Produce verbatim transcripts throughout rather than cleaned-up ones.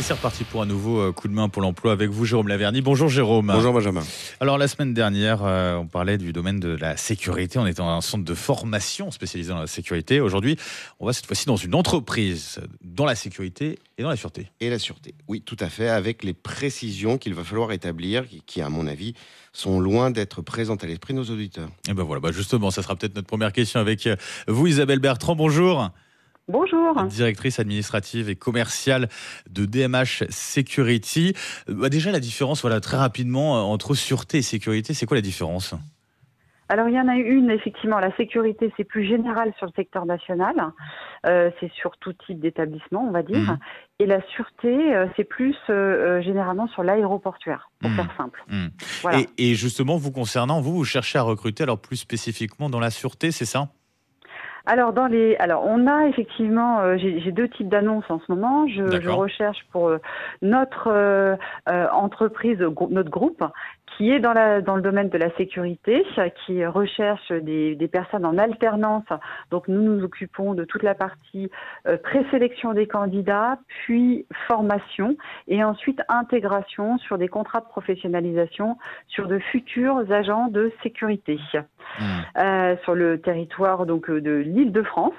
c'est reparti pour un nouveau coup de main pour l'emploi avec vous, Jérôme Laverny. Bonjour Jérôme. Bonjour Benjamin. Alors la semaine dernière, euh, on parlait du domaine de la sécurité. On était dans un centre de formation spécialisé dans la sécurité. Aujourd'hui, on va cette fois-ci dans une entreprise dans la sécurité et dans la sûreté. Et la sûreté, oui, tout à fait, avec les précisions qu'il va falloir établir, qui, qui à mon avis, sont loin d'être présentes à l'esprit de nos auditeurs. Et ben voilà, bah justement, ça sera peut-être notre première question avec vous, Isabelle Bertrand. Bonjour. Bonjour. Directrice administrative et commerciale de D M H Security. Bah déjà, la différence, voilà, très rapidement, entre sûreté et sécurité, c'est quoi la différence ? Alors, il y en a une, effectivement. La sécurité, c'est plus général sur le secteur national. Euh, c'est sur tout type d'établissement, on va dire. Mmh. Et la sûreté, euh, c'est plus euh, généralement sur l'aéroportuaire, pour mmh. faire simple. Mmh. Voilà. Et, et justement, vous concernant, vous, vous cherchez à recruter, alors plus spécifiquement dans la sûreté, c'est ça ? Alors, dans les, alors, on a effectivement, euh, j'ai, j'ai deux types d'annonces en ce moment. Je, je recherche pour euh, notre euh, euh, entreprise, notre groupe, qui est dans, la, dans le domaine de la sécurité, qui recherche des, des personnes en alternance. Donc, nous nous occupons de toute la partie euh, présélection des candidats, puis formation, et ensuite intégration sur des contrats de professionnalisation sur de futurs agents de sécurité. Mmh. Euh, sur le territoire donc de l'Île-de-France.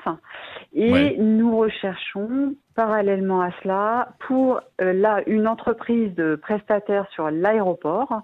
Et ouais. nous recherchons parallèlement à cela pour euh, là une entreprise de prestataires sur l'aéroport,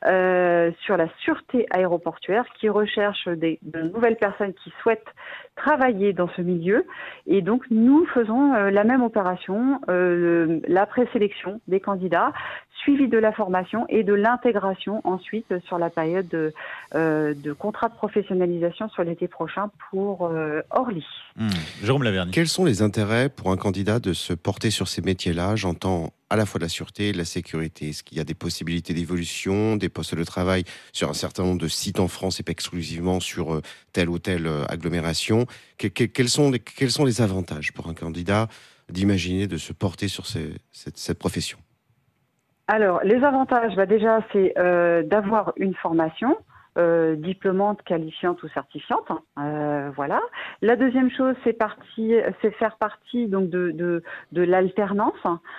euh, sur la sûreté aéroportuaire, qui recherche des, de nouvelles personnes qui souhaitent travailler dans ce milieu. Et donc nous faisons euh, la même opération, euh, la présélection des candidats, suivi de la formation et de l'intégration ensuite sur la période de, euh, de contrat de professionnalisation sur l'été prochain pour euh, Orly. Mmh. Jérôme Laverny. Quels sont les intérêts pour un candidat de se porter sur ces métiers-là ? J'entends à la fois de la sûreté et de la sécurité. Est-ce qu'il y a des possibilités d'évolution, des postes de travail sur un certain nombre de sites en France et pas exclusivement sur euh, telle ou telle euh, agglomération ? que, que, quels, sont les, quels sont les avantages pour un candidat d'imaginer de se porter sur ces, cette, cette profession ? Alors, les avantages, bah déjà, c'est euh, d'avoir une formation euh, diplômante, qualifiante ou certifiante. Euh, voilà. La deuxième chose, c'est, partie, c'est faire partie donc de, de, de l'alternance,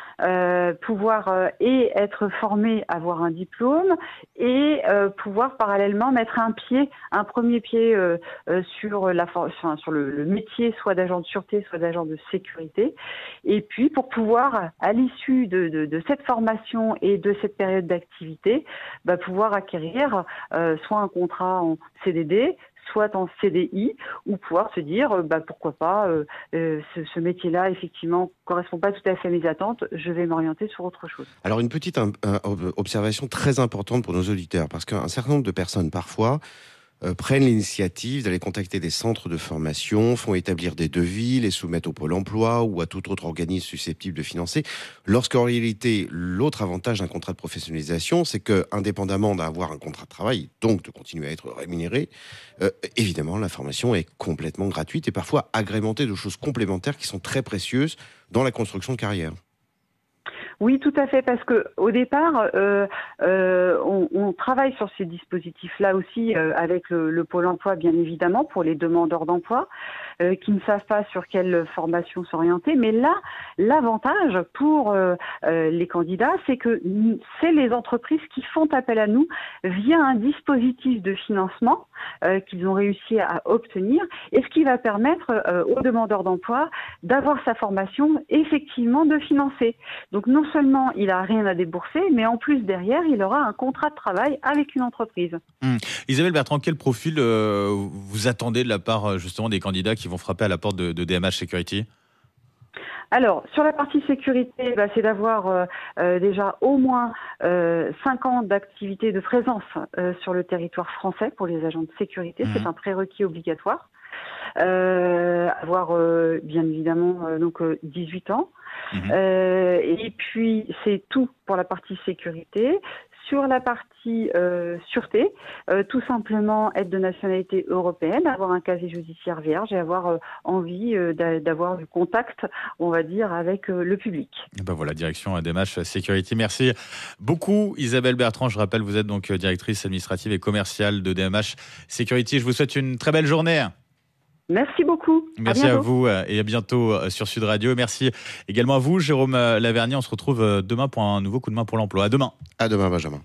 euh, pouvoir euh, et être formé, avoir un diplôme et euh, pouvoir parallèlement mettre un pied, un premier pied euh, euh, sur la enfin, sur le, le métier, soit d'agent de sûreté, soit d'agent de sécurité. Et puis pour pouvoir, à l'issue de, de, de cette formation et de cette période d'activité, bah, pouvoir acquérir euh, soit un contrat en C D D, soit en C D I, ou pouvoir se dire, bah, pourquoi pas, euh, euh, ce, ce métier-là, effectivement, correspond pas tout à fait à mes attentes, je vais m'orienter sur autre chose. Alors, une petite euh, observation très importante pour nos auditeurs, parce qu'un certain nombre de personnes, parfois, Euh, prennent l'initiative d'aller contacter des centres de formation, font établir des devis, les soumettent au Pôle emploi ou à tout autre organisme susceptible de financer, lorsqu'en réalité, l'autre avantage d'un contrat de professionnalisation, c'est que, indépendamment d'avoir un contrat de travail, donc de continuer à être rémunéré, euh, évidemment, la formation est complètement gratuite et parfois agrémentée de choses complémentaires qui sont très précieuses dans la construction de carrière. Oui, tout à fait, parce que au départ, euh, euh, on, on travaille sur ces dispositifs-là aussi euh, avec le, le Pôle emploi, bien évidemment, pour les demandeurs d'emploi euh, qui ne savent pas sur quelle formation s'orienter. Mais là, l'avantage pour euh, euh, les candidats, c'est que c'est les entreprises qui font appel à nous via un dispositif de financement euh, qu'ils ont réussi à obtenir, et ce qui va permettre euh, aux demandeurs d'emploi d'avoir sa formation effectivement de financer. Donc non seulement il n'a rien à débourser, mais en plus derrière, il aura un contrat de travail avec une entreprise. Mmh. Isabelle Bertrand, quel profil euh, vous attendez de la part justement des candidats qui vont frapper à la porte de, de D M H Security ? Alors, sur la partie sécurité, bah, c'est d'avoir euh, euh, déjà au moins euh, cinq ans d'activité de présence euh, sur le territoire français pour les agents de sécurité. Mmh. C'est un prérequis obligatoire. Euh, avoir euh, bien évidemment euh, donc euh, dix-huit ans. Mmh. Euh, et puis, c'est tout pour la partie sécurité. Sur la partie euh, sûreté, euh, tout simplement être de nationalité européenne, avoir un casier judiciaire vierge et avoir euh, envie euh, d'avoir du contact, on va dire, avec euh, le public. Et ben voilà, direction D M H Security. Merci beaucoup Isabelle Bertrand. Je rappelle, vous êtes donc directrice administrative et commerciale de D M H Security. Je vous souhaite une très belle journée. Merci beaucoup. Merci à, à vous et à bientôt sur Sud Radio. Merci également à vous, Jérôme Lavernier. On se retrouve demain pour un nouveau coup de main pour l'emploi. À demain. À demain, Benjamin.